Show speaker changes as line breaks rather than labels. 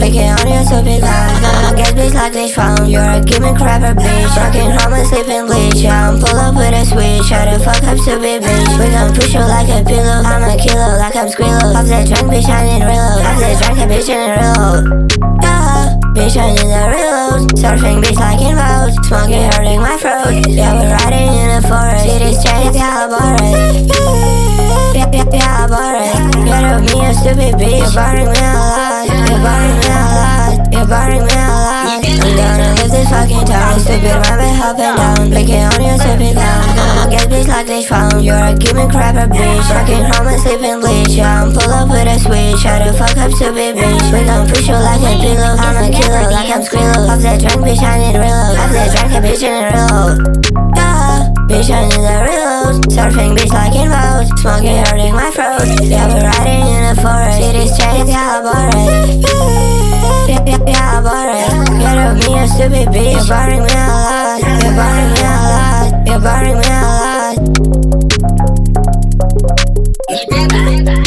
Making on your stupid clown. Get bitch like this phone. You're a giving crapper bitch. Rocking home and sleeping bleach. Yeah, I'm pull up with a switch. Try to fuck up stupid bitch. We gon' push you like a pillow. I'm a kilo like I'm Squillo. Off that drunk bitch, I need reload. Off that drunk bitch, I need reload. Yeah, bitch, I need the reload. Surfing bitch like in vogue. Smoking hurting my throat. Yeah, we're riding in the forest. See this chain, yeah, boring. Yeah, boring. Get up me a stupid bitch. You're boring me a lot. You're boring me a lot. You're boring me a lot. I'm gonna live this fucking town. Stupid rabbit hopping down. Blinking on your stupid clown. Get bitch like this phone. You're a giving crapper bitch. Rocking home and sleeping bleach. Yeah, I'm pull up with a switch. Try to fuck up stupid bitch. We gon' push you like a pillow. I'm a kilo like I'm Squillo. Off that drunk bitch, I need reload. Off that drunk bitch, I need reload. Yeah, bitch, I need the reload. Surfing bitch like in vogue. Smoking hurting my throat. Yeah, we're riding in the forest. See this chain, yeah, boring. Yeah, boring. Get up me a stupid bitch. You're boring me a lot. You're boring me a lot. You're boring me a lot.